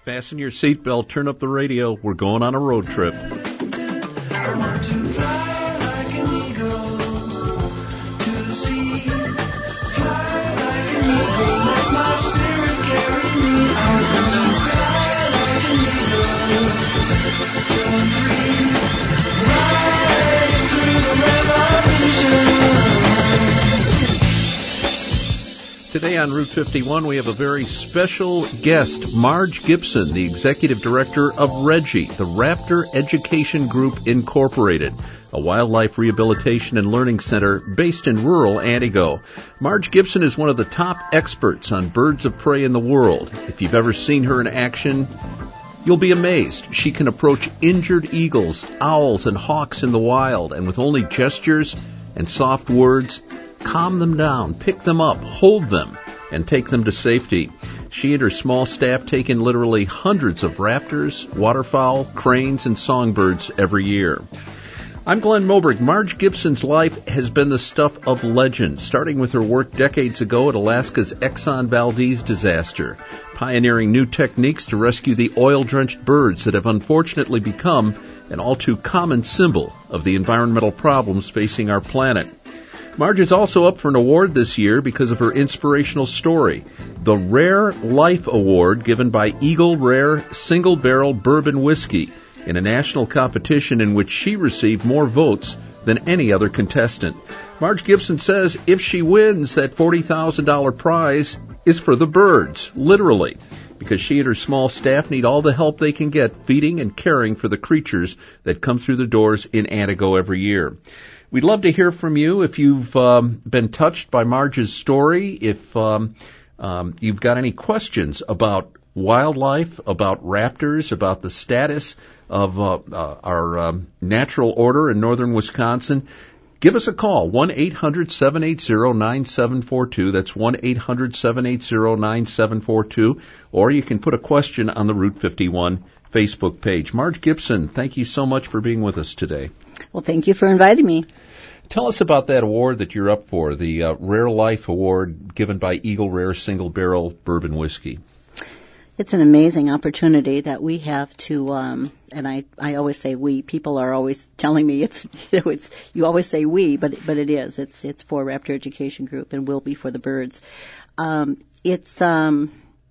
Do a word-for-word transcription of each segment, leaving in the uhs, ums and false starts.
Fasten your seatbelt, turn up the radio. We're going on a road trip. I want to fly like an eagle to the sea. Fly like an eagle, let my spirit carry me. I want to fly like an eagle, going free. Rise to the revolution. Today on Route fifty-one, we have a very special guest, Marge Gibson, the Executive Director of Reggie, the Raptor Education Group Incorporated, a wildlife rehabilitation and learning center based in rural Antigo. Marge Gibson is one of the top experts on birds of prey in the world. If you've ever seen her in action, you'll be amazed. She can approach injured eagles, owls, and hawks in the wild, and with only gestures and soft words, calm them down, pick them up, hold them, and take them to safety. She and her small staff take in literally hundreds of raptors, waterfowl, cranes, and songbirds every year. I'm Glenn Moberg. Marge Gibson's life has been the stuff of legend, starting with her work decades ago at Alaska's Exxon Valdez disaster, pioneering new techniques to rescue the oil-drenched birds that have unfortunately become an all-too common symbol of the environmental problems facing our planet. Marge is also up for an award this year because of her inspirational story, the Rare Life Award given by Eagle Rare Single Barrel Bourbon Whiskey, in a national competition in which she received more votes than any other contestant. Marge Gibson says if she wins, that forty thousand dollars prize is for the birds, literally, because she and her small staff need all the help they can get feeding and caring for the creatures that come through the doors in Antigo every year. We'd love to hear from you if you've um, been touched by Marge's story, if um, um, you've got any questions about wildlife, about raptors, about the status of uh, uh, our um, natural order in northern Wisconsin. Give us a call, one eight hundred seven eight zero nine seven four two. That's one eight hundred seven eight zero nine seven four two. Or you can put a question on the Route fifty-one Facebook page. Marge Gibson, thank you so much for being with us today. Well, thank you for inviting me. Tell us about that award that you're up for, the uh, Rare Life Award given by Eagle Rare Single Barrel Bourbon Whiskey. It's an amazing opportunity that we have to, um, and I, I always say we. People are always telling me it's, you know, it's, you always say we, but but it is. It's it's for Raptor Education Group and will be for the birds. Um, it's um,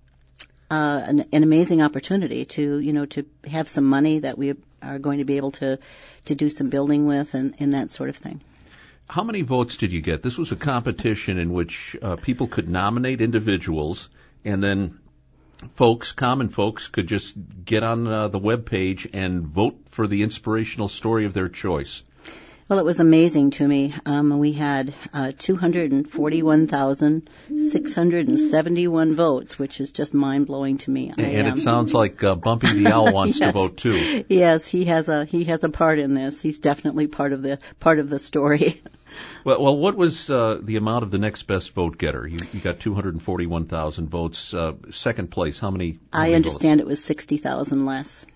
uh, an, an amazing opportunity to, you know, to have some money that we are going to be able to to do some building with and, and that sort of thing. How many votes did you get? This was a competition in which uh, people could nominate individuals, and then folks, common folks, could just get on uh, the web page and vote for the inspirational story of their choice. Well, it was amazing to me. Um, we had uh, two hundred forty-one thousand six hundred seventy-one votes, which is just mind-blowing to me. And, I, and um, it sounds like uh, Bumpy the Owl wants yes. to vote too. Yes, he has a he has a part in this. He's definitely part of the part of the story. Well, well, what was uh, the amount of the next best vote getter? You, you got two hundred forty-one thousand votes. Uh, second place, how many? How I many understand votes? It was sixty thousand less.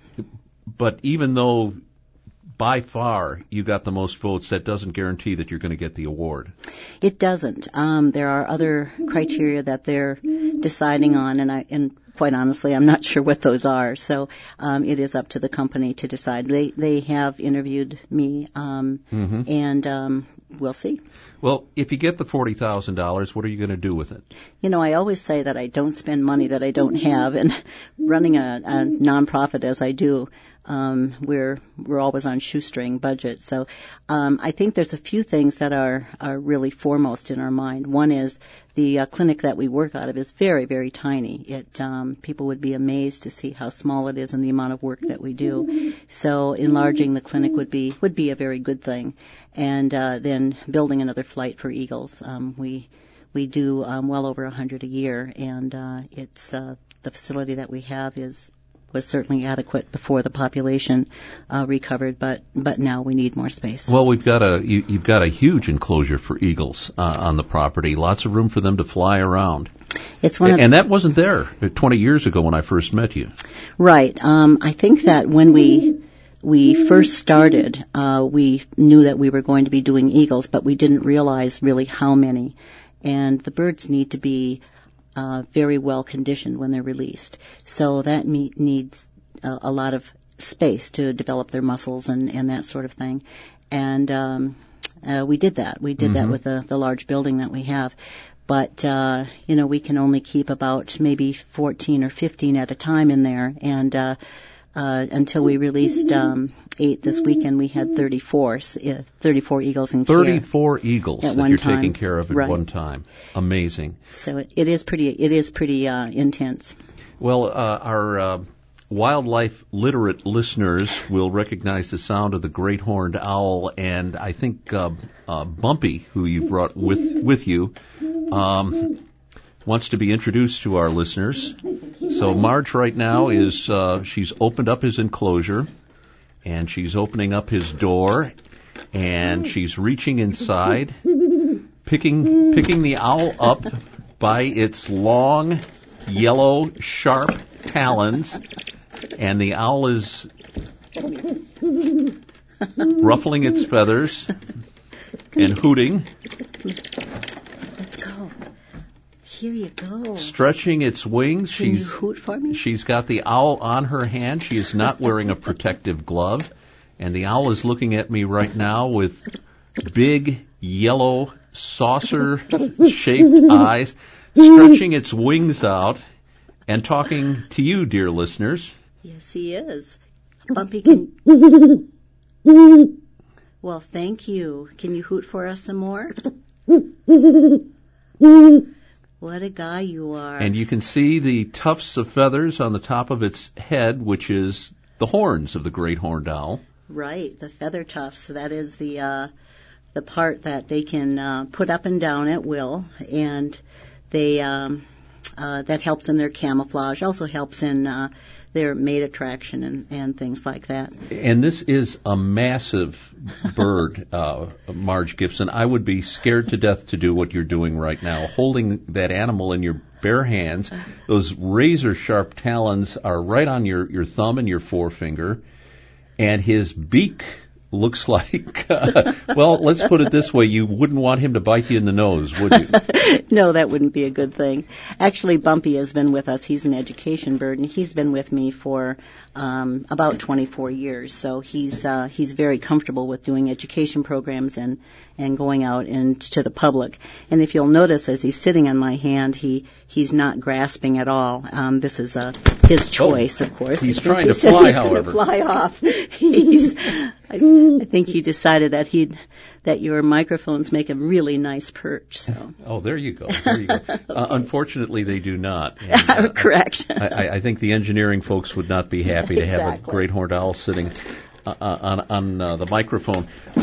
But even though by far you got the most votes, that doesn't guarantee that you're going to get the award. It doesn't. Um, there are other criteria that they're deciding on, and I and quite honestly, I'm not sure what those are. So um, it is up to the company to decide. They they have interviewed me, um, mm-hmm. and um, we'll see. Well, if you get the forty thousand dollars, what are you going to do with it? You know, I always say that I don't spend money that I don't have, and running a, a nonprofit as I do, um, we're we're always on shoestring budget. So um, I think there's a few things that are are really foremost in our mind. One is the uh, clinic that we work out of is very, very tiny. It um, people would be amazed to see how small it is and the amount of work that we do. So enlarging the clinic would be would be a very good thing, and uh, then building another flight for eagles. Um, we we do um, well over a hundred a year, and uh, it's uh, the facility that we have is was certainly adequate before the population uh, recovered, but but now we need more space. Well, we've got a you, you've got a huge enclosure for eagles uh, on the property. Lots of room for them to fly around. It's one of and that wasn't there twenty years ago when I first met you. Right. Um, I think that when we we first started, uh, we knew that we were going to be doing eagles, but we didn't realize really how many. And the birds need to be uh, very well conditioned when they're released. So that me- needs a, a lot of space to develop their muscles and, and that sort of thing. And um, uh, we did that. We did mm-hmm. that with the, the large building that we have. But, uh, you know, we can only keep about maybe fourteen or fifteen at a time in there. And uh, uh, until we released um, eight this weekend, we had thirty-four, uh, thirty-four eagles in care. thirty-four eagles at that one you're time. taking care of at right. one time. Amazing. So it, it is pretty, it is pretty uh, intense. Well, uh, our uh, wildlife literate listeners will recognize the sound of the great horned owl, and I think uh, uh, Bumpy, who you brought with with you, um, wants to be introduced to our listeners. So Marge right now is, uh, she's opened up his enclosure, and she's opening up his door, and she's reaching inside, picking picking the owl up by its long, yellow, sharp talons, and the owl is ruffling its feathers and hooting. Let's go. Here you go. Stretching its wings. Can she's, you hoot for me? She's got the owl on her hand. She is not wearing a protective glove. And the owl is looking at me right now with big, yellow, saucer-shaped eyes, stretching its wings out and talking to you, dear listeners. Yes, he is. Bumpy, can... Well, thank you. Can you hoot for us some more? What a guy you are. And you can see the tufts of feathers on the top of its head, which is the horns of the great horned owl. Right, the feather tufts. That is the uh, the part that they can uh, put up and down at will, and they um, uh, that helps in their camouflage. Also helps in uh, their mate attraction and, and things like that. And this is a massive bird, uh, Marge Gibson. I would be scared to death to do what you're doing right now, holding that animal in your bare hands. Those razor-sharp talons are right on your, your thumb and your forefinger. And his beak looks like, uh, well, let's put it this way, you wouldn't want him to bite you in the nose, would you? No, that wouldn't be a good thing. Actually, Bumpy has been with us. He's an education bird, and he's been with me for um, about twenty-four years. So he's uh, he's very comfortable with doing education programs and, and going out into the public. And if you'll notice, as he's sitting on my hand, he he's not grasping at all. Um, this is uh, his choice, oh, of course. He's trying to he's, fly, he's however. He's going to fly off. He's... I, I think he decided that he'd that your microphones make a really nice perch. So. Oh, there you go. There you go. Okay. Uh, unfortunately, they do not. And, uh, Correct. I, I think the engineering folks would not be happy to exactly. have a great horned owl sitting uh, on on uh, the microphone.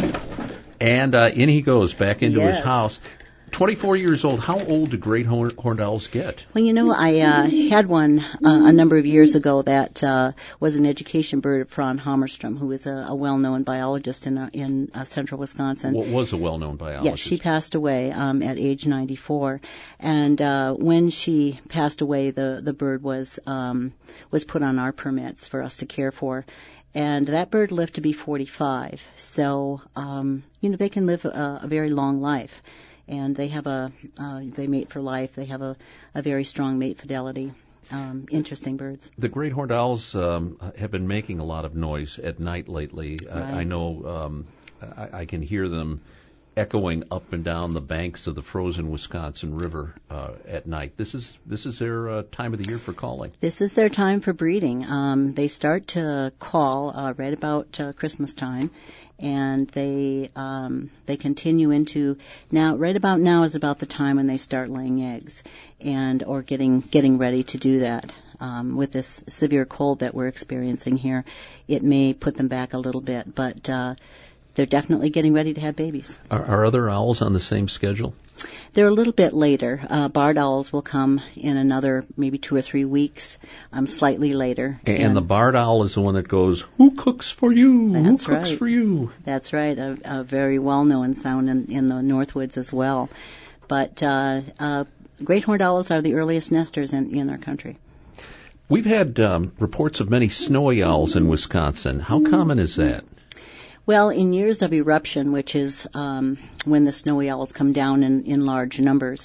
And uh, in he goes back into yes. his house. twenty-four years old. How old do great horn- horned owls get? Well, you know, I uh, had one uh, a number of years ago that uh, was an education bird of Fran Hammerstrom, who is a, a well-known biologist in uh, in uh, central Wisconsin. What was a well-known biologist? Yes, she passed away um, at age ninety-four, and uh, when she passed away, the the bird was um, was put on our permits for us to care for. And that bird lived to be forty-five. So, um, you know, they can live a, a very long life. And they have a, uh, they mate for life. They have a, a very strong mate fidelity. Um, interesting birds. The great horned owls um, have been making a lot of noise at night lately. Right. I, I know um, I, I can hear them echoing up and down the banks of the frozen Wisconsin River uh, at night. This is this is their uh, time of the year for calling. This is their time for breeding. Um, they start to call uh, right about uh, Christmas time, and they um, they continue into now. Right about now is about the time when they start laying eggs, and or getting getting ready to do that. Um, with this severe cold that we're experiencing here, it may put them back a little bit, but. Uh, They're definitely getting ready to have babies. Are, are other owls on the same schedule? They're a little bit later. Uh, barred owls will come in another maybe two or three weeks, um, slightly later. And, and, and the barred owl is the one that goes, "Who cooks for you? That's Who cooks right. for you?" That's right, a, a very well-known sound in, in the Northwoods as well. But uh, uh, great horned owls are the earliest nesters in, in our country. We've had um, reports of many snowy owls in Wisconsin. How common is that? Well, in years of eruption, which is um, when the snowy owls come down in, in large numbers,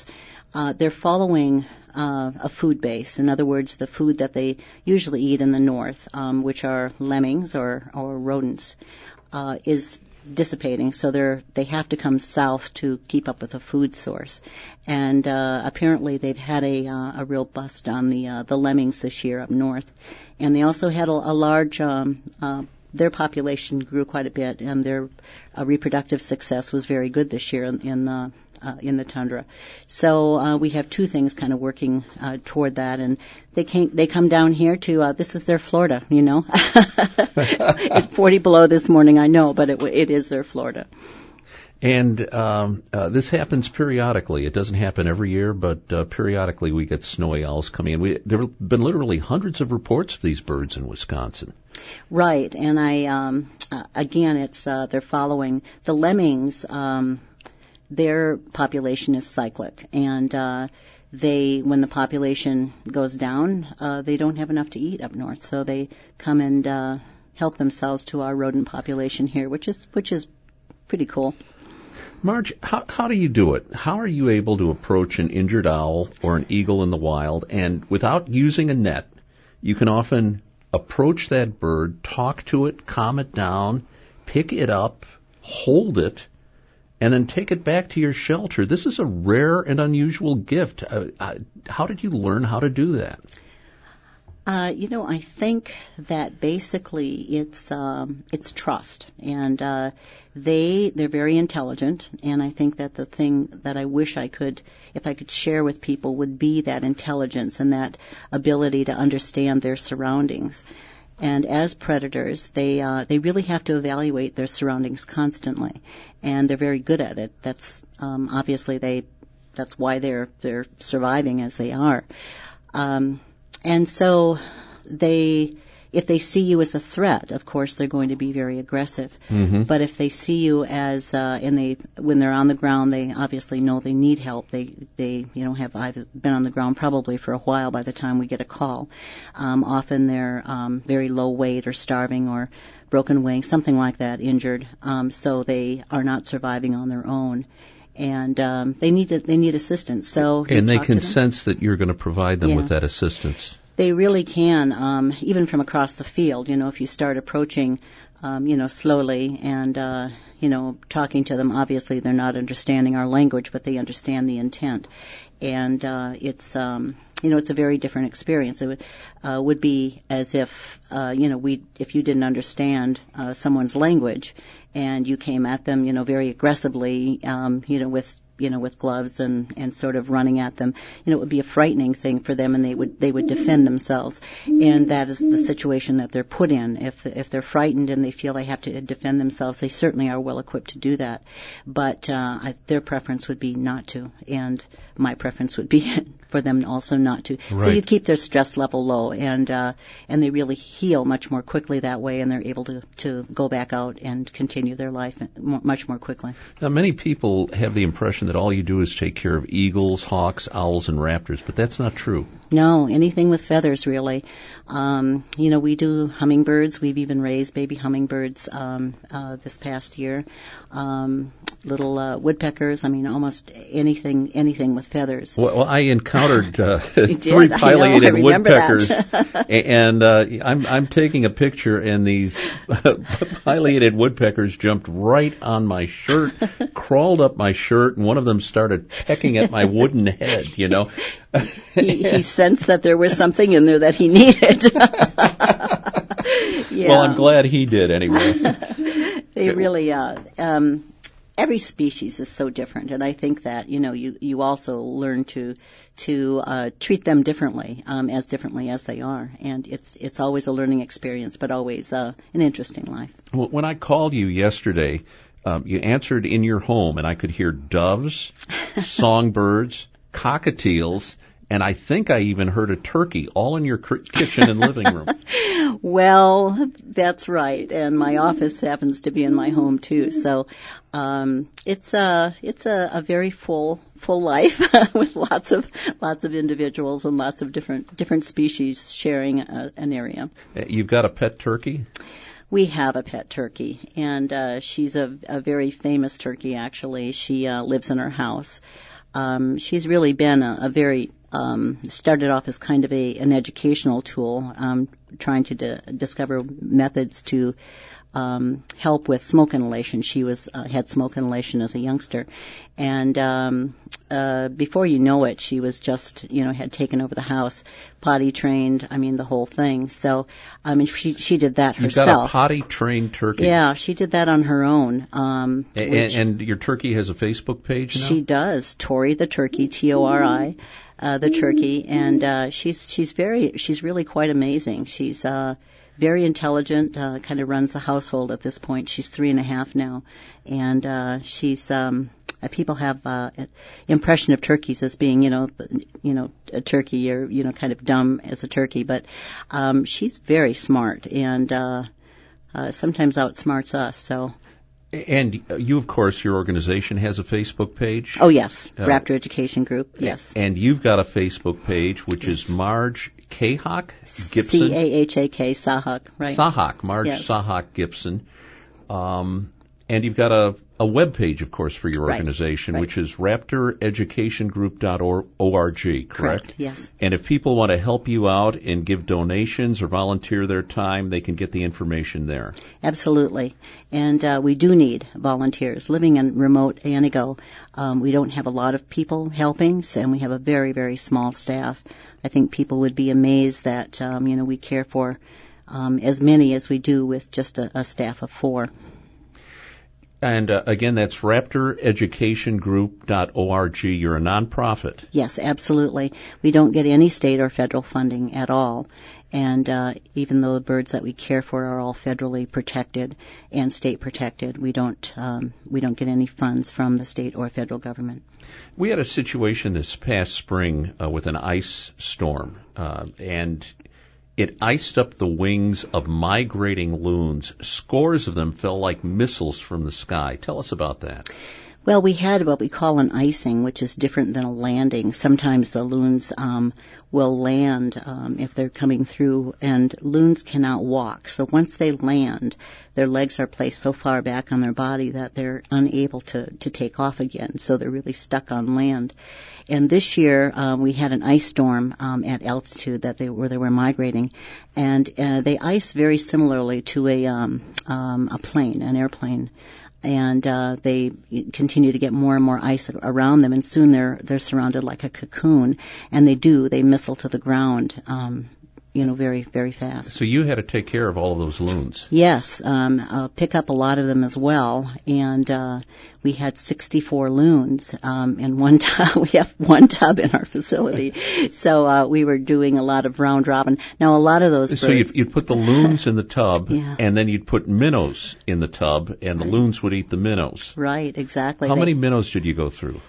uh, they're following uh, a food base. In other words, the food that they usually eat in the north, um, which are lemmings or, or rodents, uh, is dissipating, so they're they have to come south to keep up with the food source. And uh, apparently they've had a uh, a real bust on the uh, the lemmings this year up north, and they also had a, a large um, uh, their population grew quite a bit, and their uh, reproductive success was very good this year in, in the uh, in the tundra. So uh, we have two things kind of working uh, toward that, and they came they come down here to uh, this is their Florida, you know. It's forty below this morning, I know, but it it is their Florida. And um, uh, this happens periodically. It doesn't happen every year, but uh, periodically we get snowy owls coming in. We, there have been literally hundreds of reports of these birds in Wisconsin. Right, and I um, uh, again, it's uh, they're following the lemmings. Um, their population is cyclic, and uh, they, when the population goes down, uh, they don't have enough to eat up north, so they come and uh, help themselves to our rodent population here, which is which is pretty cool. Marge, how, how do you do it? How are you able to approach an injured owl or an eagle in the wild, and without using a net, you can often approach that bird, talk to it, calm it down, pick it up, hold it, and then take it back to your shelter? This is a rare and unusual gift. Uh, uh, how did you learn how to do that? Uh, you know, I think that basically it's um, it's trust, and uh, they they're very intelligent, and I think that the thing that I wish I could, if I could share with people, would be that intelligence and that ability to understand their surroundings. And as predators, they uh, they really have to evaluate their surroundings constantly, and they're very good at it. That's um, obviously they that's why they're they're surviving as they are. Um, And so they, if they see you as a threat, of course, they're going to be very aggressive. Mm-hmm. But if they see you as, uh, and they, when they're on the ground, they obviously know they need help. They, they, you know, have either been on the ground probably for a while by the time we get a call. Um, often they're um, very low weight or starving or broken wing, something like that, injured. Um, so they are not surviving on their own. And um, they need to, they need assistance. So and they can sense that you're going to provide them yeah. with that assistance. They really can, um, even from across the field. You know, if you start approaching, um, you know, slowly and uh, you know, talking to them. Obviously, they're not understanding our language, but they understand the intent. And uh, it's um, you know, it's a very different experience. It would, uh, would be as if uh, you know, we if you didn't understand uh, someone's language and you came at them, you know, very aggressively, um, you know, with you know, with gloves and, and sort of running at them, you know, it would be a frightening thing for them, and they would they would defend themselves. And that is the situation that they're put in. If if they're frightened and they feel they have to defend themselves, they certainly are well equipped to do that. But uh, I, their preference would be not to, and my preference would be for them also not to. Right. So you keep their stress level low, and uh, and they really heal much more quickly that way, and they're able to, to go back out and continue their life much more quickly. Now, many people have the impression that all you do is take care of eagles, hawks, owls, and raptors, but that's not true. No, anything with feathers, really. Um, you know, we do hummingbirds. We've even raised baby hummingbirds um, uh, this past year. Um, little uh, woodpeckers. I mean, almost anything, anything with feathers. Well, well I encountered uh, did, three pileated woodpeckers, and uh, I'm I'm taking a picture, and these pileated woodpeckers jumped right on my shirt, crawled up my shirt, and one of them started pecking at my wooden head. You know, he, he sensed that there was something in there that he needed. Yeah. Well, I'm glad he did anyway. They really, uh, um, every species is so different, and I think that, you know, you, you also learn to to uh, treat them differently, um, as differently as they are, and it's it's always a learning experience, but always uh, an interesting life. Well, when I called you yesterday, um, you answered in your home, and I could hear doves, songbirds, cockatiels, and I think I even heard a turkey, all in your kitchen and living room. Well, that's right, and my office happens to be in my home too. So um, it's a it's a, a very full full life with lots of lots of individuals and lots of different different species sharing a, an area. You've got a pet turkey? We have a pet turkey, and uh, she's a, a very famous turkey. Actually, she uh, lives in our house. um, she's really been a, a very um, started off as kind of a an educational tool, um, trying to di- discover methods to um, help with smoke inhalation. She was uh, had smoke inhalation as a youngster, and um, uh, before you know it, she was just you know had taken over the house, potty trained. I mean the whole thing. So I mean she she did that You've herself. got a potty trained turkey. Yeah, she did that on her own. Um, And, which and your turkey has a Facebook page now? she does. Tori the turkey, T O R I, uh, the turkey, and uh, she's she's very she's really quite amazing. She's uh, very intelligent. Uh, kind of runs the household at this point. She's three and a half now, and uh, she's. Um, Uh, people have uh, an impression of turkeys as being, you know, th- you know, a turkey or you know, kind of dumb as a turkey, but um, she's very smart and uh, uh, sometimes outsmarts us. So. And you, of course, your organization has a Facebook page. Oh yes, Uh, Raptor Education Group. Yes. And you've got a Facebook page, which Yes. is Marge Cahawk Gibson. C A H A K Sahak, right? Sahak, Marge Yes. Sahak Gibson. Um, and you've got a, a web page, of course, for your Right, organization, right. which is raptor education group dot org, correct? Correct, yes. And if people want to help you out and give donations or volunteer their time, they can get the information there. Absolutely. And uh, we do need volunteers. Living in remote Antigo, um, we don't have a lot of people helping, so, and we have a very, very small staff. I think people would be amazed that, um, you know, we care for um, as many as we do with just a, a staff of four. And uh, again, that's raptor education group dot org. You're a nonprofit. Yes, absolutely. We don't get any state or federal funding at all. And uh, even though the birds that we care for are all federally protected and state protected, we don't um, we don't get any funds from the state or federal government. We had a situation this past spring uh, with an ice storm, uh, and it iced up the wings of migrating loons. Scores of them fell like missiles from the sky. Tell us about that. Well, we had what we call an icing, which is different than a landing. Sometimes the loons um, will land um, if they're coming through, and loons cannot walk. So once they land, their legs are placed so far back on their body that they're unable to, to take off again. So they're really stuck on land. And this year um, we had an ice storm um, at altitude that they where they were migrating, and uh, they ice very similarly to a um, um, a plane, an airplane. And uh, they continue to get more and more ice around them, and soon they're they're surrounded like a cocoon. And they do they missile to the ground, um, you know, very very fast. So you had to take care of all of those loons. Yes, um, I'll pick up a lot of them as well, and uh, we had sixty-four loons um, in one tub. We have one tub in our facility, so uh, we were doing a lot of round robin. Now, a lot of those birds. So you'd, you'd put the loons in the tub, Yeah. and then you'd put minnows in the tub, and the loons would eat the minnows. Right, exactly. How They- many minnows did you go through?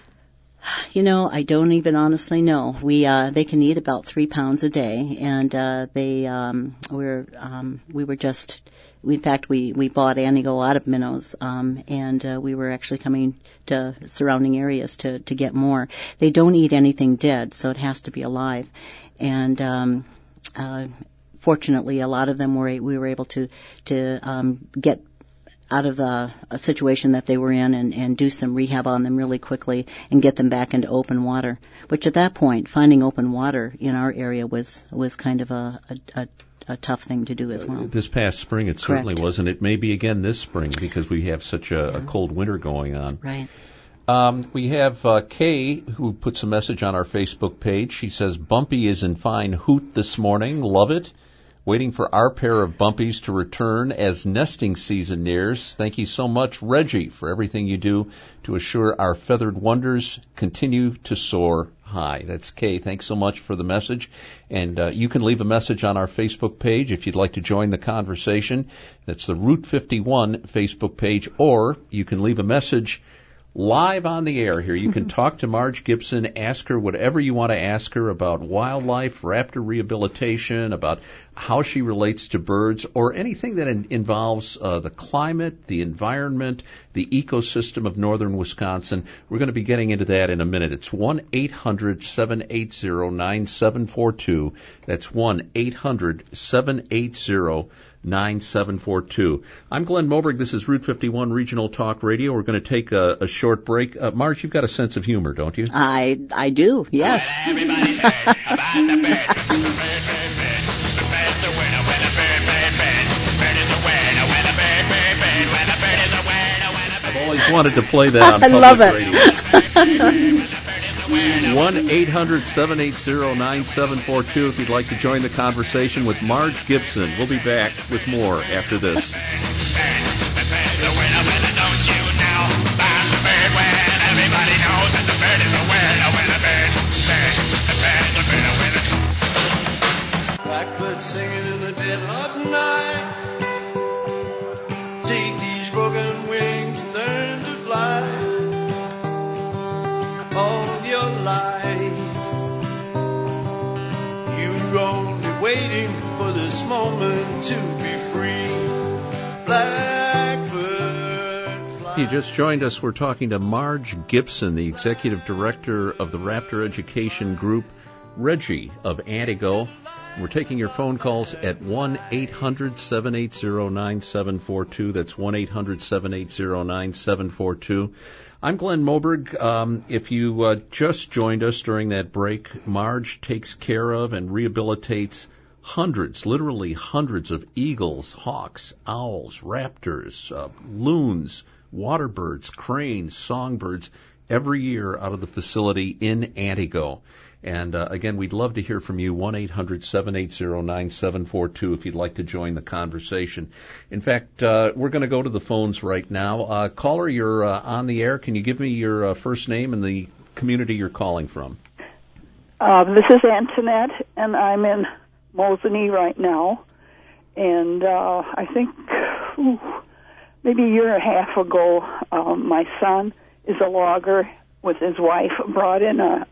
You know, I don't even honestly know. We uh, they can eat about three pounds a day, and uh, they um, we're um, we were just. In fact, we we bought Antigo out of minnows, um, and uh, we were actually coming to surrounding areas to to get more. They don't eat anything dead, so it has to be alive, and. Um, uh, Fortunately, a lot of them were we were able to to um, get out of the a situation that they were in and, and do some rehab on them really quickly and get them back into open water. Which at that point, finding open water in our area was was kind of a a, a, a tough thing to do as well. This past spring, it certainly Correct. was, and it may be again this spring because we have such a, a Yeah. cold winter going on. Right. Um, we have uh, Kay, who puts a message on our Facebook page. She says, Bumpy is in fine hoot this morning. Love it. Waiting for our pair of Bumpies to return as nesting season nears. Thank you so much, Reggie, for everything you do to assure our feathered wonders continue to soar high. That's Kay. Thanks so much for the message. And uh, you can leave a message on our Facebook page if you'd like to join the conversation. That's the Route fifty-one Facebook page, or you can leave a message live on the air here. You can talk to Marge Gibson, ask her whatever you want to ask her about wildlife, raptor rehabilitation, about how she relates to birds, or anything that in, involves uh, the climate, the environment, the ecosystem of northern Wisconsin. We're going to be getting into that in a minute. It's one eight hundred seven eight zero nine seven four two. That's one eight hundred seven eight zero nine seven four two. I'm Glenn Moberg. This is Route fifty-one Regional Talk Radio. We're going to take a, a short break. Uh, Marge, you've got a sense of humor, don't you? I I do, yes. Everybody's heard about the bird. The bird, bird, bird. The bird's a winner when the bird, bird, bird. The bird is a winner when the bird, bird, bird. When the bird is a winner when the bird. I've always wanted to play that on I public love it. radio. one eight hundred seven eight zero nine seven four two if you'd like to join the conversation with Marge Gibson. We'll be back with more after this. Blackbird singing in the dead of night. Take these broken wings and learn to fly. All your life, you're only waiting for this moment to be free. Blackbird fly. You just joined us. We're talking to Marge Gibson, the Executive Director of the Raptor Education Group, Reggie of Antigo. We're taking your phone calls at one eight hundred seven eight zero nine seven four two. That's one eight hundred seven eight zero nine seven four two. I'm Glenn Moberg. Um, if you uh, just joined us during that break, Marge takes care of and rehabilitates hundreds, literally hundreds of eagles, hawks, owls, raptors, uh, loons, waterbirds, cranes, songbirds every year out of the facility in Antigo. And, uh, again, we'd love to hear from you, one eight hundred seven eight zero nine seven four two, if you'd like to join the conversation. In fact, uh, we're going to go to the phones right now. Uh, caller, you're uh, on the air. Can you give me your uh, first name and the community you're calling from? Uh, this is Antoinette, and I'm in Mosinee right now. And uh, I think ooh, maybe a year and a half ago, um, my son is a logger with his wife, brought in a...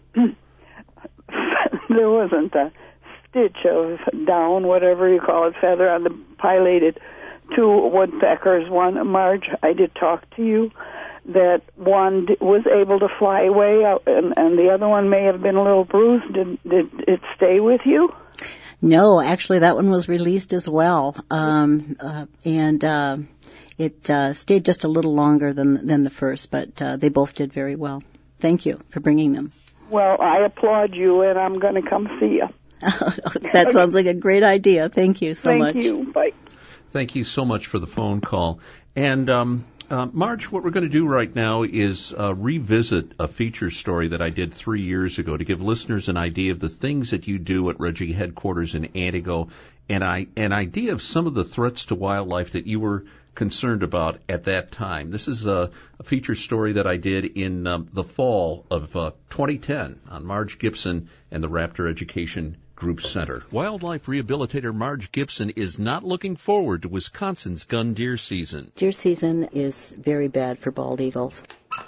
there wasn't a stitch of down, whatever you call it, feather on the pilated two woodpeckers. One, Marge, I did talk to you, that one d- was able to fly away, uh, and, and the other one may have been a little bruised. Did, did it stay with you? No, actually that one was released as well. Um, uh, and uh, it uh, stayed just a little longer than, than the first, but uh, they both did very well. Thank you for bringing them. Well, I applaud you, and I'm going to come see you. That sounds like a great idea. Thank you so Thank much. Thank you. Bye. Thank you so much for the phone call. And, um, uh, Marge, what we're going to do right now is uh, revisit a feature story that I did three years ago to give listeners an idea of the things that you do at Reggie headquarters in Antigo, and I, an idea of some of the threats to wildlife that you were concerned about at that time. This is a, a feature story that I did in um, the fall of uh, twenty ten on Marge Gibson and the Raptor Education Group Center. Wildlife rehabilitator Marge Gibson is not looking forward to Wisconsin's gun deer season. Deer season is very bad for bald eagles.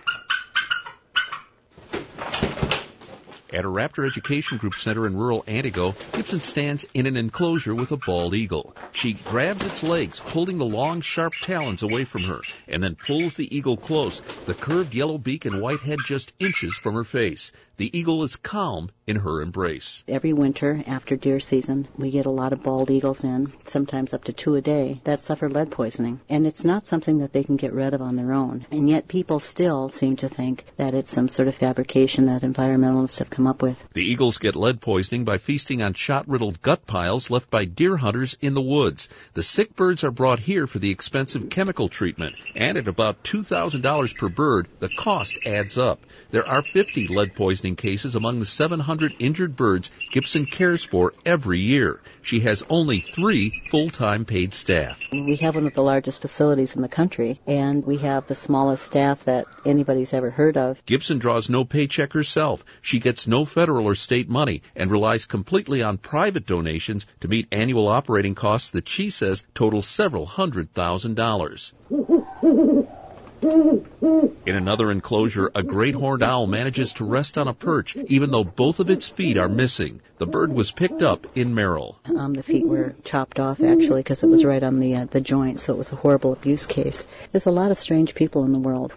At a Raptor Education Group Center in rural Antigo, Gibson stands in an enclosure with a bald eagle. She grabs its legs, holding the long, sharp talons away from her, and then pulls the eagle close, the curved yellow beak and white head just inches from her face. The eagle is calm in her embrace. Every winter after deer season, we get a lot of bald eagles in, sometimes up to two a day, that suffer lead poisoning. And it's not something that they can get rid of on their own. And yet people still seem to think that it's some sort of fabrication that environmentalists have come up with. The eagles get lead poisoning by feasting on shot-riddled gut piles left by deer hunters in the woods. The sick birds are brought here for the expensive chemical treatment. And at about two thousand dollars per bird, the cost adds up. There are fifty lead poisoning cases among the seven hundred injured birds Gibson cares for every year. She has only three full-time paid staff. We have one of the largest facilities in the country, and we have the smallest staff that anybody's ever heard of. Gibson draws no paycheck herself. She gets no federal or state money and relies completely on private donations to meet annual operating costs that she says total several hundred thousand dollars. In another enclosure, a great horned owl manages to rest on a perch, even though both of its feet are missing. The bird was picked up in Merrill. Um, the feet were chopped off, actually, because it was right on the uh, the joint, so it was a horrible abuse case. There's a lot of strange people in the world.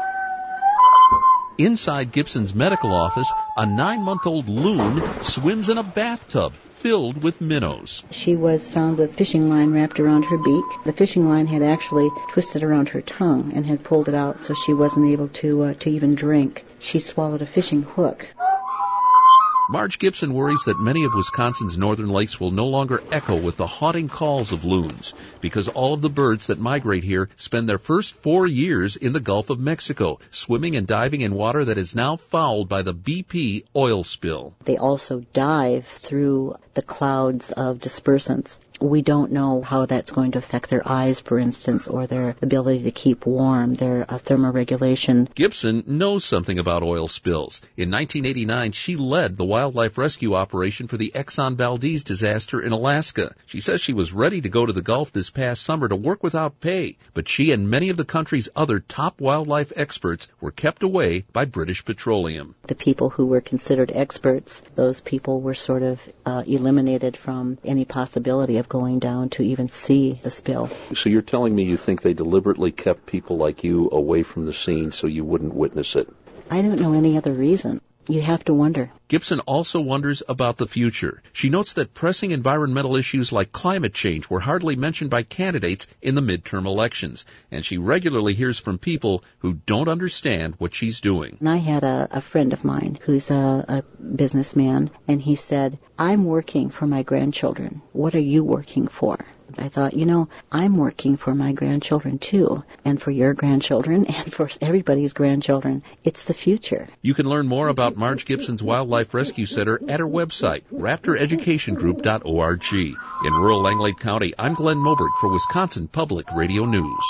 Inside Gibson's medical office, a nine-month-old loon swims in a bathtub filled with minnows. She was found with fishing line wrapped around her beak. The fishing line had actually twisted around her tongue and had pulled it out, so she wasn't able to uh, to even drink. She swallowed a fishing hook. Marge Gibson worries that many of Wisconsin's northern lakes will no longer echo with the haunting calls of loons, because all of the birds that migrate here spend their first four years in the Gulf of Mexico, swimming and diving in water that is now fouled by the B P oil spill. They also dive through the clouds of dispersants. We don't know how that's going to affect their eyes, for instance, or their ability to keep warm, their uh, thermoregulation. Gibson knows something about oil spills. In nineteen eighty-nine, she led the wildlife rescue operation for the Exxon Valdez disaster in Alaska. She says she was ready to go to the Gulf this past summer to work without pay, but she and many of the country's other top wildlife experts were kept away by British Petroleum. The people who were considered experts, those people were sort of uh, eliminated from any possibility of going down to even see the spill. So you're telling me you think they deliberately kept people like you away from the scene so you wouldn't witness it? I don't know any other reason. You have to wonder. Gibson also wonders about the future. She notes that pressing environmental issues like climate change were hardly mentioned by candidates in the midterm elections, and she regularly hears from people who don't understand what she's doing. And I had a, a friend of mine who's a, a businessman, and he said, "I'm working for my grandchildren. What are you working for?" I thought, you know, I'm working for my grandchildren too, and for your grandchildren, and for everybody's grandchildren. It's the future. You can learn more about Marge Gibson's Wildlife Rescue Center at her website, raptor education group dot org. In rural Langlade County, I'm Glenn Moberg for Wisconsin Public Radio News.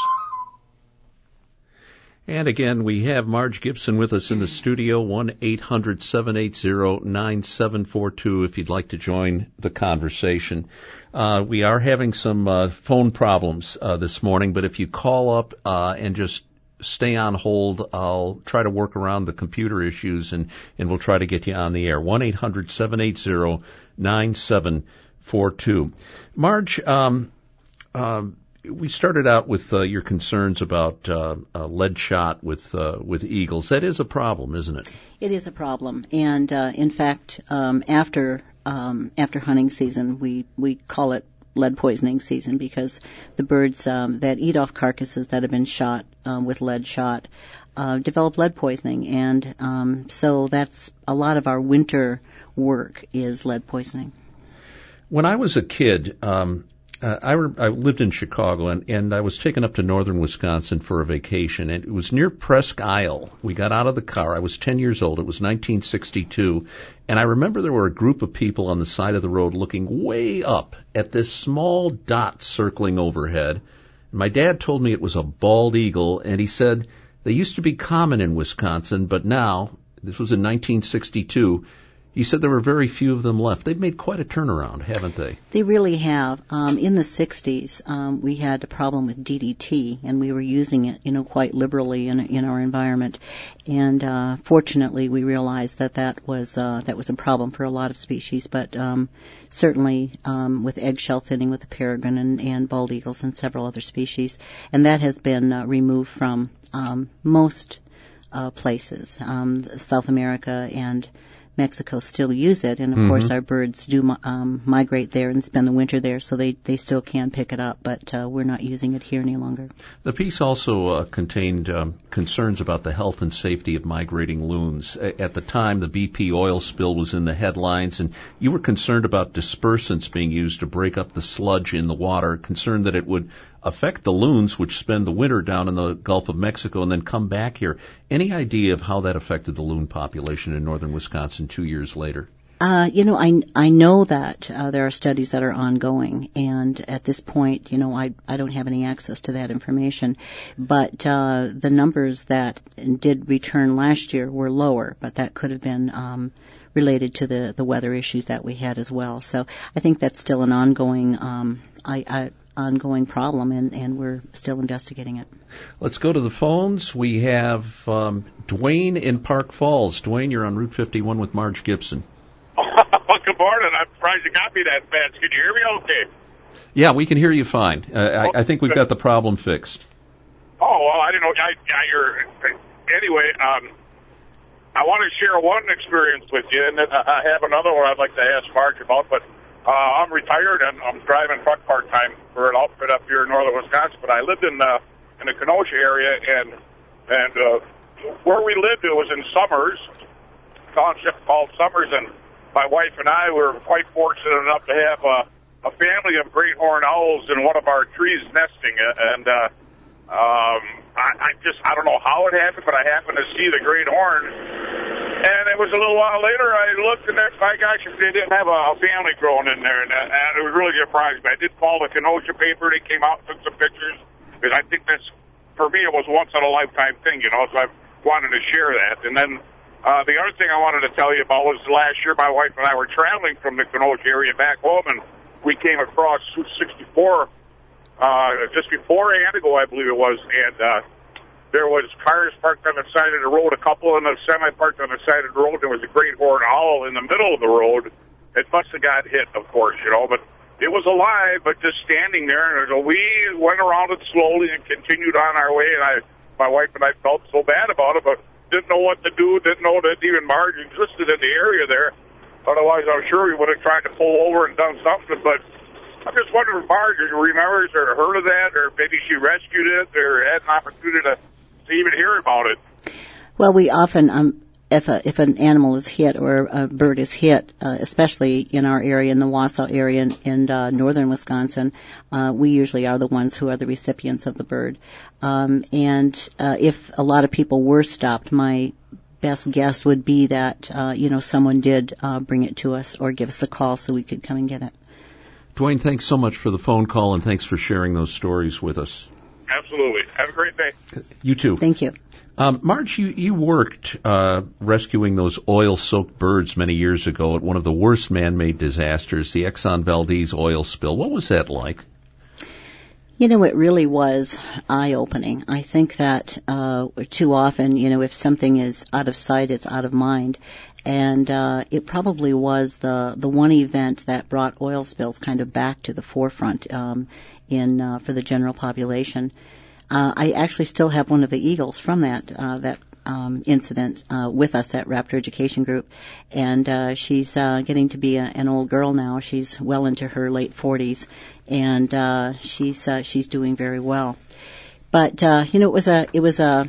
And again, we have Marge Gibson with us in the studio, one eight hundred seven eight zero nine seven four two, if you'd like to join the conversation. Uh, we are having some uh, phone problems uh, this morning, but if you call up uh, and just stay on hold, I'll try to work around the computer issues, and, and we'll try to get you on the air. one eight hundred seven eight zero nine seven four two. Marge, um, um, we started out with uh, your concerns about uh, uh, lead shot with uh, with eagles. That is a problem, isn't it? It is a problem, and uh, in fact, um, after um, after hunting season, we we call it lead poisoning season, because the birds um, that eat off carcasses that have been shot um, with lead shot uh, develop lead poisoning, and um, so that's a lot of our winter work is lead poisoning. When I was a kid, um, Uh, I, re- I lived in Chicago, and, and I was taken up to northern Wisconsin for a vacation, and it was near Presque Isle. We got out of the car. I was ten years old. It was nineteen sixty-two, and I remember there were a group of people on the side of the road looking way up at this small dot circling overhead. My dad told me it was a bald eagle, and he said they used to be common in Wisconsin, but now, this was in nineteen sixty-two, he said there were very few of them left. They've made quite a turnaround, haven't they? They really have. Um, in the sixties, um, we had a problem with D D T, and we were using it, you know, quite liberally in in our environment. And uh, fortunately, we realized that that was uh, that was a problem for a lot of species. But um, certainly, um, with eggshell thinning with the peregrine and, and bald eagles and several other species, and that has been uh, removed from um, most uh, places, um, South America and Mexico still use it, and of mm-hmm. course our birds do um, migrate there and spend the winter there, so they, they still can pick it up, but uh, we're not using it here any longer. The piece also uh, contained um, concerns about the health and safety of migrating loons. At the time, the B P oil spill was in the headlines, and you were concerned about dispersants being used to break up the sludge in the water, concerned that it would affect the loons, which spend the winter down in the Gulf of Mexico and then come back here. Any idea of how that affected the loon population in northern Wisconsin two years later? Uh, you know, I, I know that uh, there are studies that are ongoing, and at this point, you know, I, I don't have any access to that information. But uh, the numbers that did return last year were lower, but that could have been um, related to the, the weather issues that we had as well. So I think that's still an ongoing um, I, I, ongoing problem, and, and we're still investigating it. Let's go to the phones. We have um, Dwayne in Park Falls. Dwayne, you're on Route fifty-one with Marge Gibson. Good morning. I'm surprised you got me that fast. Can you hear me okay? Yeah, we can hear you fine. Uh, I, I think we've got the problem fixed. Oh, well, I didn't know. I, I, you're, anyway, um, I want to share one experience with you, and then I have another one I'd like to ask Marge about, but uh, I'm retired, and I'm driving truck part-time for an outfit up here in northern Wisconsin, but I lived in uh, in the Kenosha area, and and uh, where we lived, it was in Summers, a township called Summers, and my wife and I were quite fortunate enough to have a, a family of great horned owls in one of our trees nesting, and uh, um, I, I just, I don't know how it happened, but I happened to see the great horn, and it was a little while later, I looked, and there, my gosh, they didn't have a, a family growing in there, and, uh, and it was really surprising me. I did call the Kenosha paper, they came out and took some pictures, because I think that's, for me, it was once in a lifetime thing, you know, so I wanted to share that, and then Uh, the other thing I wanted to tell you about was last year my wife and I were traveling from the Kenosha area back home, and we came across Route sixty-four uh, just before Antigo, I believe it was, and uh, there was cars parked on the side of the road, a couple in the semi parked on the side of the road. There was a great horned owl in the middle of the road. It must have got hit, of course, you know, but it was alive, but just standing there. And so we went around it slowly and continued on our way, and I, my wife and I felt so bad about it, but didn't know what to do, didn't know that even Marge existed in the area there. Otherwise, I'm sure we would have tried to pull over and done something. But I'm just wondering if Marge remembers or heard of that, or maybe she rescued it or had an opportunity to, to even hear about it. Well, we often, um, if a, if an animal is hit or a bird is hit, uh, especially in our area, in the Wausau area in, in uh, northern Wisconsin, uh, we usually are the ones who are the recipients of the bird. Um, and uh, if a lot of people were stopped, my best guess would be that, uh, you know, someone did uh, bring it to us or give us a call so we could come and get it. Dwayne, thanks so much for the phone call, and thanks for sharing those stories with us. Absolutely. Have a great day. You too. Thank you. Um, Marge, you, you worked uh, rescuing those oil-soaked birds many years ago at one of the worst man-made disasters, the Exxon Valdez oil spill. What was that like? You know, it really was eye-opening. I think that uh, too often, you know, if something is out of sight, it's out of mind. And uh, it probably was the, the one event that brought oil spills kind of back to the forefront um, in uh, for the general population. Uh, I actually still have one of the eagles from that uh, that um, incident uh, with us at Raptor Education Group, and uh, she's uh, getting to be a, an old girl now. She's well into her late forties, and uh, she's uh, she's doing very well. But uh, you know, it was a it was a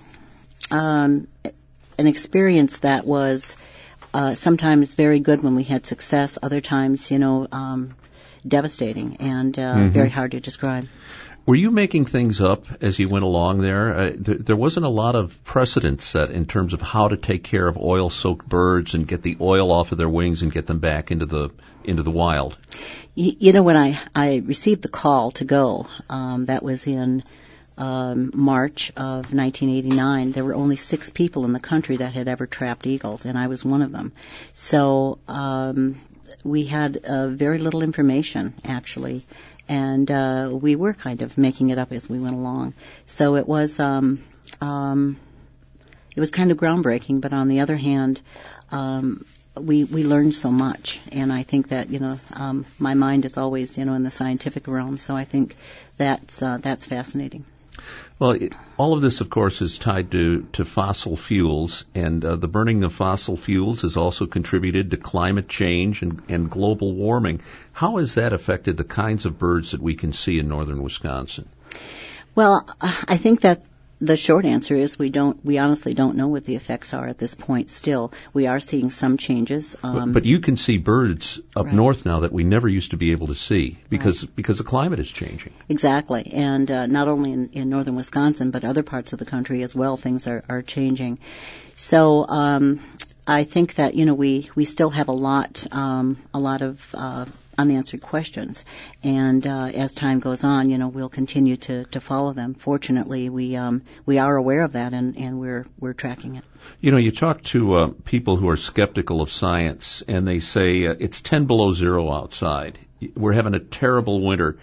um, an experience that was uh, sometimes very good when we had success. Other times, you know, um, devastating and uh, mm-hmm. very hard to describe. Were you making things up as you went along there? Uh, th- there wasn't a lot of precedent set in terms of how to take care of oil-soaked birds and get the oil off of their wings and get them back into the into the wild. You, you know, when I, I received the call to go, um, that was in um, March of nineteen eighty-nine, there were only six people in the country that had ever trapped eagles, and I was one of them. So um, we had uh, very little information, actually. And uh, we were kind of making it up as we went along. So it was um, um, it was kind of groundbreaking. But on the other hand, um, we we learned so much, and I think that you know um, my mind is always you know in the scientific realm. So I think that's uh, that's fascinating. Well, it, all of this, of course, is tied to, to fossil fuels, and uh, the burning of fossil fuels has also contributed to climate change and, and global warming. How has that affected the kinds of birds that we can see in northern Wisconsin? Well, I think that the short answer is we don't. We honestly don't know what the effects are at this point. Still, we are seeing some changes. Um, but, but you can see birds up right. north now that we never used to be able to see because right. because the climate is changing. Exactly, and uh, not only in, in northern Wisconsin, but other parts of the country as well. Things are, are changing. So um, I think that you know we, we still have a lot um, a lot of uh, unanswered questions, and uh, as time goes on, you know we'll continue to, to follow them. Fortunately, we um, we are aware of that, and, and we're we're tracking it. You know, you talk to uh, people who are skeptical of science, and they say uh, it's ten below zero outside. We're having a terrible winter.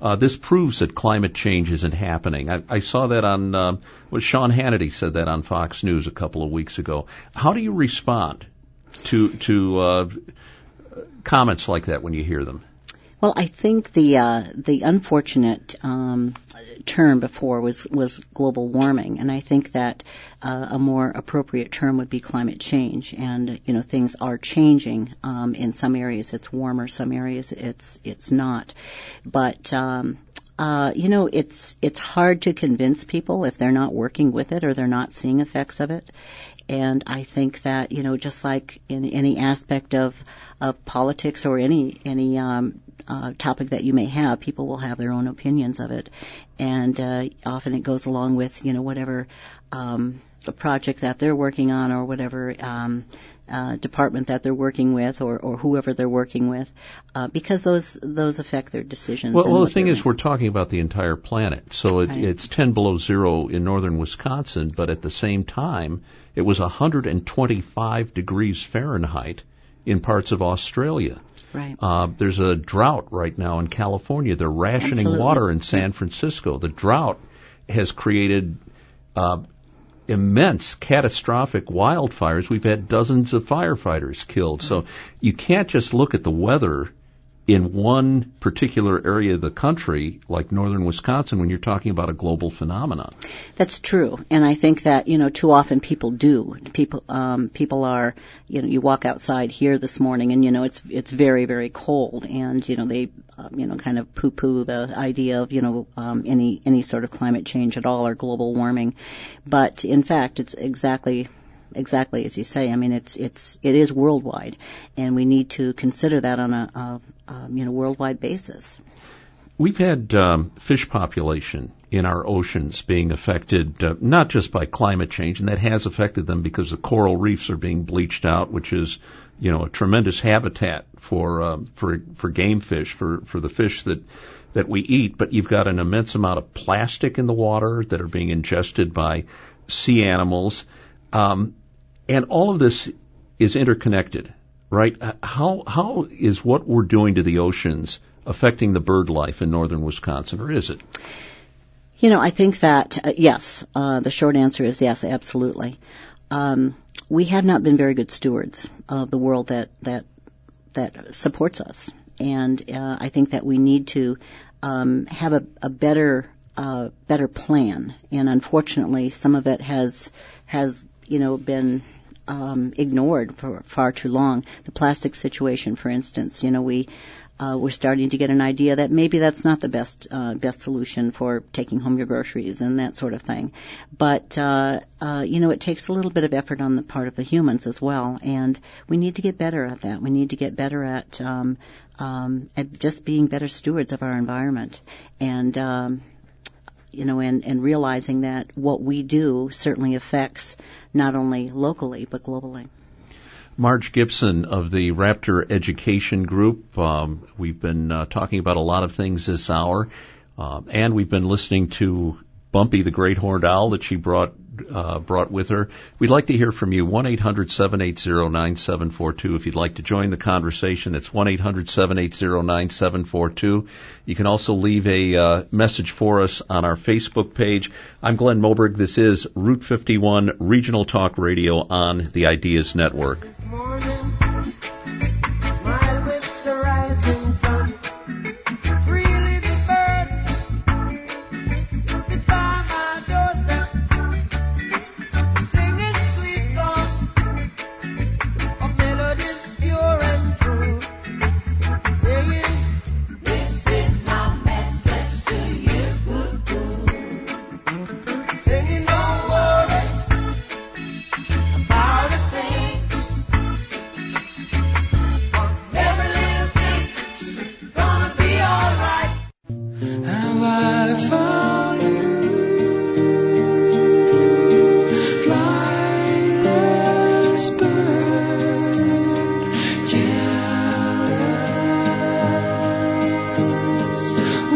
uh, this proves that climate change isn't happening. I, I saw that on, uh, well, Sean Hannity said that on Fox News a couple of weeks ago. How do you respond to to uh, comments like that when you hear them? Well, I think the uh, the unfortunate um, term before was, was global warming, and I think that uh, a more appropriate term would be climate change. And you know, things are changing. Um, in some areas, it's warmer. Some areas, it's it's not. But um, uh, you know, it's it's hard to convince people if they're not working with it or they're not seeing effects of it. And I think that, you know, just like in any aspect of of politics or any any um, uh, topic that you may have, people will have their own opinions of it, and uh, often it goes along with, you know, whatever um, project that they're working on or whatever um, uh, department that they're working with, or, or whoever they're working with, uh, because those those affect their decisions. Well, and well the what thing they're is, we're talking about the entire planet. So it, Right. it's ten below zero in northern Wisconsin, but at the same time, it was one hundred twenty-five degrees Fahrenheit in parts of Australia. Right. Uh, there's a drought right now in California. They're rationing Absolutely. water in San Francisco. The drought has created uh, immense, catastrophic wildfires. We've had dozens of firefighters killed. So you can't just look at the weather in one particular area of the country, like northern Wisconsin, when you're talking about a global phenomenon. That's true, and I think that, you know, too often people do. People, um, people are, you know, you walk outside here this morning, and you know it's it's very very cold, and you know they, uh, you know, kind of poo-poo the idea of you know um, any any sort of climate change at all or global warming, but in fact it's exactly. Exactly as you say. I mean, it's it's it is worldwide, and we need to consider that on a, a, a you know worldwide basis. We've had um, fish population in our oceans being affected uh, not just by climate change, and that has affected them because the coral reefs are being bleached out, which is you know a tremendous habitat for uh, for for game fish, for for the fish that that we eat. But you've got an immense amount of plastic in the water that are being ingested by sea animals. Um, And all of this is interconnected, right? How how is what we're doing to the oceans affecting the bird life in northern Wisconsin, or is it? You know, I think that, uh, yes, uh, the short answer is yes, absolutely. Um, we have not been very good stewards of the world that, that, that supports us. And uh, I think that we need to um, have a, a better uh, better plan. And unfortunately, some of it has, has you know, been um, ignored for far too long. The plastic situation, for instance, you know, we uh, we're starting to get an idea that maybe that's not the best uh, best solution for taking home your groceries and that sort of thing. But uh, uh, you know, it takes a little bit of effort on the part of the humans as well, and we need to get better at that. We need to get better at um, um, at just being better stewards of our environment, and um, you know, and, and realizing that what we do certainly affects not only locally but globally. Marge Gibson of the Raptor Education Group. Um, we've been uh, talking about a lot of things this hour, uh, and we've been listening to Bumpy the Great Horned Owl that she brought uh, brought with her. We'd like to hear from you. one eight hundred seven eight zero nine seven four two. If you'd like to join the conversation, it's one eight hundred seven eight zero nine seven four two. You can also leave a uh, message for us on our Facebook page. I'm Glenn Moberg. This is Route fifty-one Regional Talk Radio on the Ideas Network. This morning, smile with the rising sun. Three little birds sit by my doorstep, singing sweet songs of melodies pure and true, saying, "This is my message to you." Singing, "Don't worry about a thing. Every little thing gonna be alright." Have I found you, flightless bird, jealous,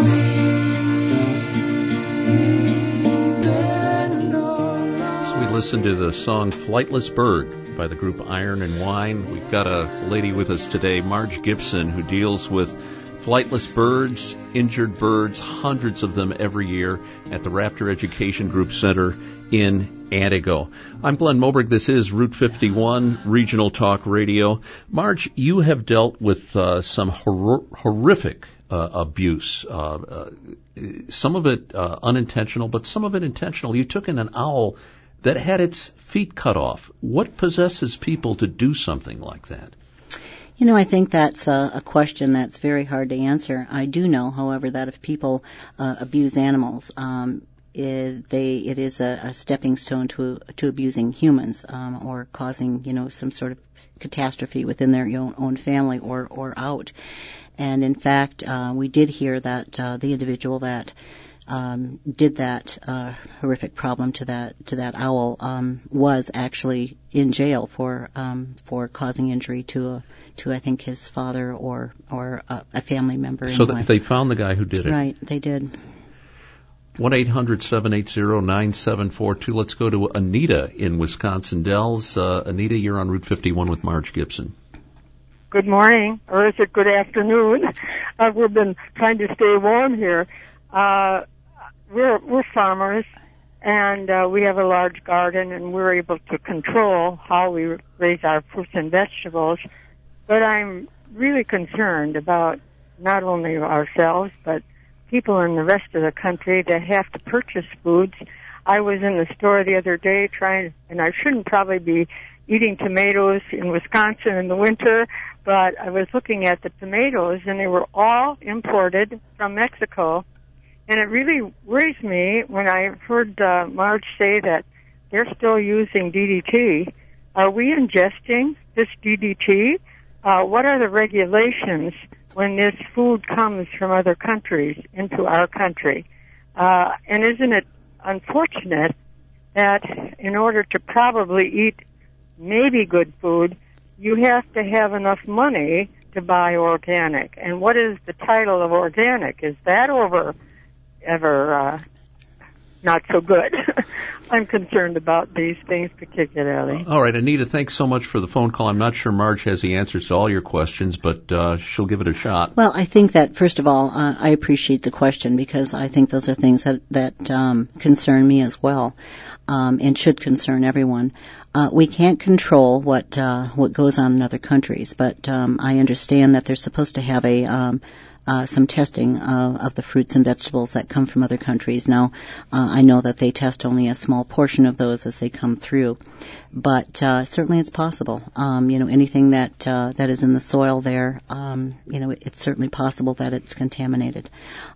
weeping on So we listened to the song Flightless Bird by the group Iron and Wine. We've got a lady with us today, Marge Gibson, who deals with flightless birds, injured birds, hundreds of them every year at the Raptor Education Group Center in Antigo. I'm Glenn Moberg. This is Route fifty-one Regional Talk Radio. Marge, you have dealt with uh, some hor- horrific uh, abuse, uh, uh, some of it uh, unintentional, but some of it intentional. You took in an owl that had its feet cut off. What possesses people to do something like that? You know, I think that's a, a question that's very hard to answer. I do know, however, that if people uh, abuse animals, um, it, they it is a, a stepping stone to to abusing humans, um, or causing, you know, some sort of catastrophe within their own, own family or or out. And in fact, uh, we did hear that uh, the individual that um, did that uh, horrific problem to that to that owl um, was actually in jail for um, for causing injury to a to I think his father or or a, a family member. So anyway. that they found the guy who did it. Right, they did. one eight hundred seven eight zero nine seven four two. Let's go to Anita in Wisconsin Dells. Uh, Anita, you're on Route fifty-one with Marge Gibson. Good morning, or is it good afternoon? Uh, we've been trying to stay warm here. Uh, we're we're farmers, and uh, we have a large garden, and we're able to control how we raise our fruits and vegetables. But I'm really concerned about not only ourselves, but people in the rest of the country that have to purchase foods. I was in the store the other day trying, and I shouldn't probably be eating tomatoes in Wisconsin in the winter, but I was looking at the tomatoes, and they were all imported from Mexico. And it really worries me when I heard uh, Marge say that they're still using D D T. Are we ingesting this D D T? Uh, what are the regulations when this food comes from other countries into our country? Uh, and isn't it unfortunate that in order to probably eat maybe good food, you have to have enough money to buy organic? And what is the title of organic? Is that over ever uh, not so good? I'm concerned about these things particularly. All right, Anita, thanks so much for the phone call. I'm not sure Marge has the answers to all your questions, but uh, she'll give it a shot. Well, I think that, first of all, uh, I appreciate the question because I think those are things that, that um, concern me as well, um, and should concern everyone. Uh, we can't control what uh, what goes on in other countries, but um, I understand that they're supposed to have a um, Uh, some testing uh, of the fruits and vegetables that come from other countries. Now, uh, I know that they test only a small portion of those as they come through, but uh, certainly it's possible. Um, you know, anything that uh, that is in the soil there, um, you know, it, it's certainly possible that it's contaminated.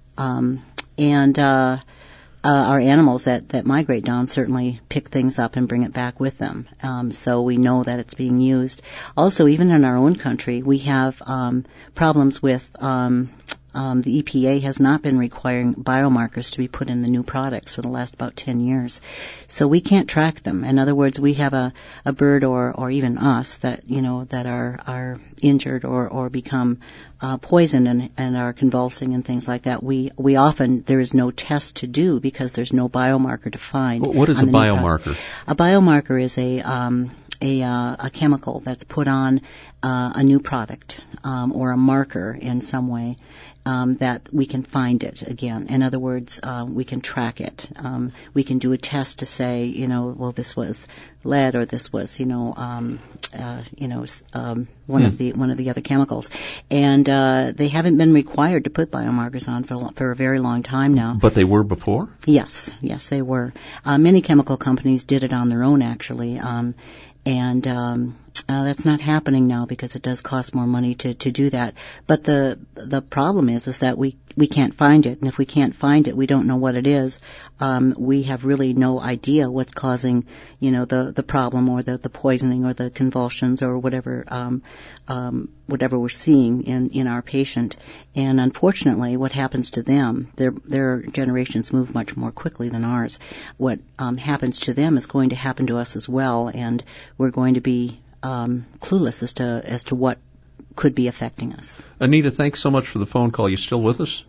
Um, and uh, uh, our animals that, that migrate down certainly pick things up and bring it back with them. Um, so we know that it's being used. Also, even in our own country, we have um, problems with um, Um, the E P A has not been requiring biomarkers to be put in the new products for the last about ten years. So we can't track them. In other words, we have a, a bird or, or even us that, you know, that are, are injured or, or become uh, poisoned and, and are convulsing and things like that. We, we often, there is no test to do because there's no biomarker to find. What is a biomarker? A biomarker is a, um, a, uh, a chemical that's put on uh, a new product um, or a marker in some way. Um, that we can find it again. In other words, uh, we can track it. Um, we can do a test to say, you know, well, this was lead or this was, you know, um, uh, you know, um, one hmm. of the one of the other chemicals. And uh, they haven't been required to put biomarkers on for for a very long time now. But they were before? Yes, yes, they were. Uh, many chemical companies did it on their own, actually. Um, and um, uh, that's not happening now because it does cost more money to, to do that. But the the problem is is that we we can't find it, and if we can't find it, we don't know what it is. Um, we have really no idea what's causing, you know, the the problem or the, the poisoning or the convulsions or whatever um, um, whatever we're seeing in, in our patient. And unfortunately, what happens to them, their their generations move much more quickly than ours. What um, happens to them is going to happen to us as well, and we're going to be um, clueless as to as to what could be affecting us. Anita, thanks so much for the phone call. You still with us?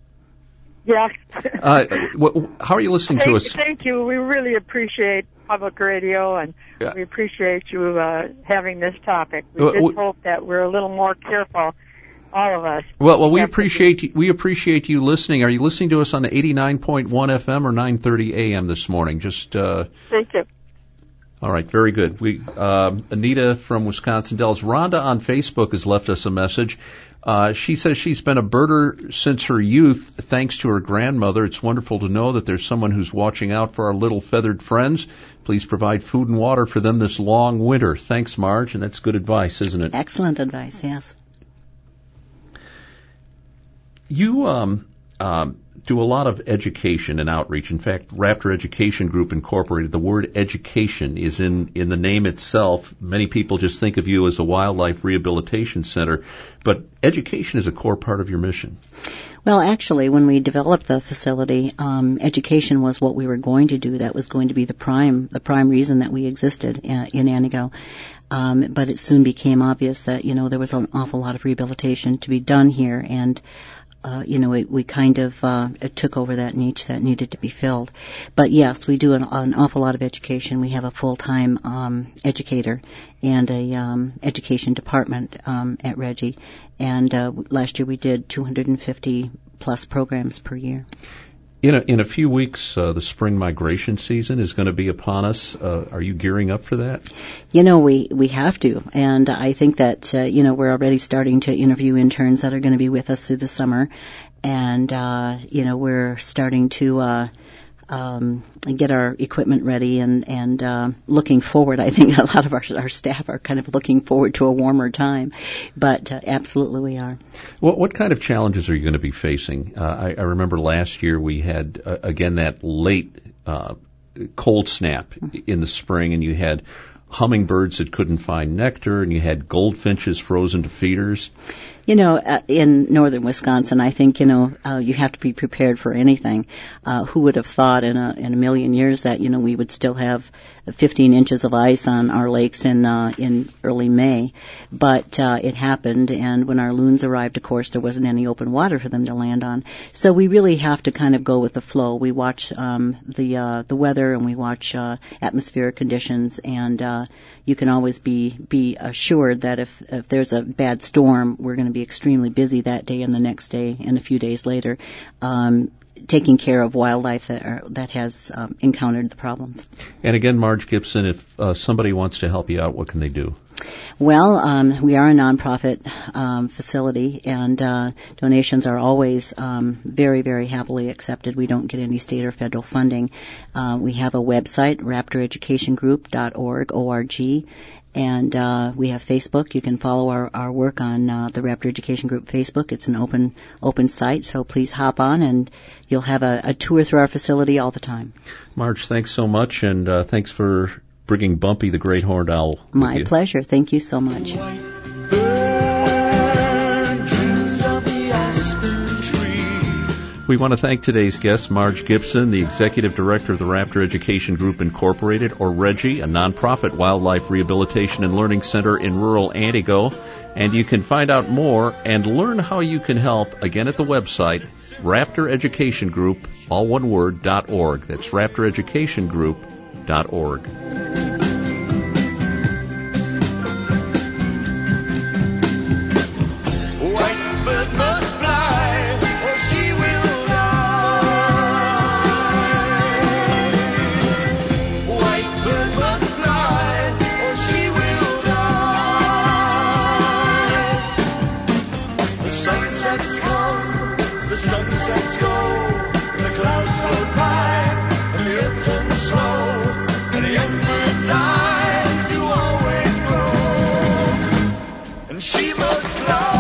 Yes. uh, wh- how are you listening thank, to us? Thank you. We really appreciate public radio, and yeah. we appreciate you uh, having this topic. We uh, just w- hope that we're a little more careful all of us. Well, well, we have to appreciate we appreciate you listening. Are you listening to us on the eighty-nine point one F M or nine thirty A M this morning? Just uh, Thank you. all right, very good. We uh, Anita from Wisconsin Dells. Rhonda on Facebook has left us a message. Uh, she says she's been a birder since her youth, thanks to her grandmother. It's wonderful to know that there's someone who's watching out for our little feathered friends. Please provide food and water for them this long winter. Thanks, Marge, and that's good advice, isn't it? Excellent advice, yes. You um, um, do a lot of education and outreach. In fact, Raptor Education Group Incorporated, the word education is in, in the name itself. Many people just think of you as a wildlife rehabilitation center, but education is a core part of your mission. Well, actually, when we developed the facility, um, education was what we were going to do. That was going to be the prime, the prime reason that we existed in, in Antigo. Um, but it soon became obvious that, you know, there was an awful lot of rehabilitation to be done here, and Uh, you know, it, we kind of uh, it took over that niche that needed to be filled. But yes, we do an, an awful lot of education. We have a full-time um, educator and a um, education department um, at Reggie. And uh, last year we did two hundred fifty plus programs per year. In a, in a few weeks, uh, the spring migration season is going to be upon us. Uh, are you gearing up for that? You know, we, we have to. And I think that, uh, you know, we're already starting to interview interns that are going to be with us through the summer. And, uh, you know, we're starting to uh, um, get our equipment ready and, and uh, looking forward. I think a lot of our, our staff are kind of looking forward to a warmer time. But uh, absolutely we are. What, what kind of challenges are you going to be facing? Uh, I, I remember last year we had, uh, again, that late uh, cold snap in the spring, and you had hummingbirds that couldn't find nectar, and you had goldfinches frozen to feeders. You know, uh, in northern Wisconsin, I think, you know, uh, you have to be prepared for anything. Uh, who would have thought in a, in a million years that, you know, we would still have fifteen inches of ice on our lakes in, uh, in early May. But, uh, it happened, and when our loons arrived, of course, there wasn't any open water for them to land on. So we really have to kind of go with the flow. We watch, um, the, uh, the weather, and we watch, uh, atmospheric conditions, and, uh, you can always be, be assured that if, if there's a bad storm, we're going to be extremely busy that day and the next day and a few days later, um, taking care of wildlife that, are, that has um, encountered the problems. And again, Marge Gibson, if uh, somebody wants to help you out, what can they do? Well, um, we are a nonprofit um, facility, and uh, donations are always um, very, very happily accepted. We don't get any state or federal funding. Uh, we have a website, raptor education group dot org, O R G, and uh, we have Facebook. You can follow our, our work on uh, the Raptor Education Group Facebook. It's an open open site, so please hop on, and you'll have a, a tour through our facility all the time. Marge, thanks so much, and uh, thanks for bringing Bumpy the Great Horned Owl with My you. pleasure. Thank you so much. We want to thank today's guest, Marge Gibson, the Executive Director of the Raptor Education Group Incorporated, or Reggie, a nonprofit wildlife rehabilitation and learning center in rural Antigo. And you can find out more and learn how you can help, again, at the website, Raptor Education Group, all one word, dot org. That's raptor education group dot org. Whitebird must fly, or she will die. Whitebird must fly, or she will die. The sunsets come, the sunsets go, and the clouds float by, and the earth turns slow, and the young bird's eyes do always grow. And she must fly.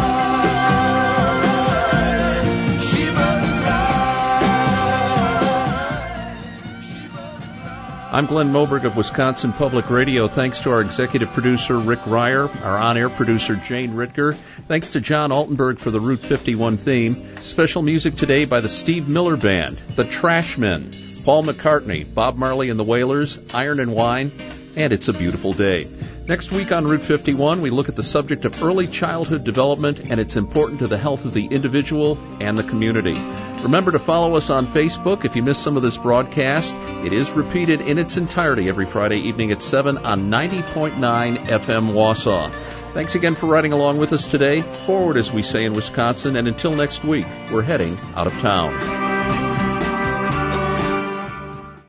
I'm Glenn Moberg of Wisconsin Public Radio. Thanks to our executive producer, Rick Ryer, our on-air producer, Jane Ritger. Thanks to John Altenberg for the Route fifty-one theme. Special music today by the Steve Miller Band, the Trashmen, Paul McCartney, Bob Marley and the Wailers, Iron and Wine, and it's a beautiful day. Next week on Route fifty-one, we look at the subject of early childhood development, and it's important to the health of the individual and the community. Remember to follow us on Facebook. If you missed some of this broadcast, it is repeated in its entirety every Friday evening at seven on ninety point nine F M Wausau. Thanks again for riding along with us today. Forward, as we say in Wisconsin, and until next week, we're heading out of town.